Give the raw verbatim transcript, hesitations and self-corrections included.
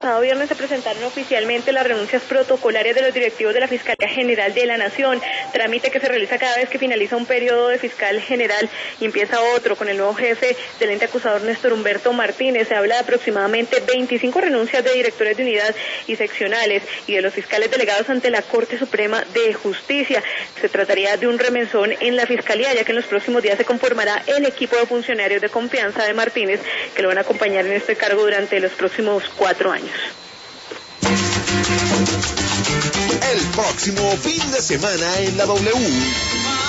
pasado viernes se presentaron oficialmente las renuncias protocolarias de los directivos de la Fiscalía General de la Nación, trámite que se realiza cada vez que finaliza un periodo de fiscal general y empieza otro con el nuevo jefe del ente acusador Néstor Humberto Martínez. Se habla de aproximadamente veinticinco renuncias de directores de unidad y seccionales y de los fiscales delegados ante la Corte Suprema de Justicia. Se trataría de un remesón en la Fiscalía, ya que en los próximos días se conformará el equipo de funcionarios de confianza de Martínez que lo van a acompañar en este cargo durante los próximos cuatro años. El próximo fin de semana en la W.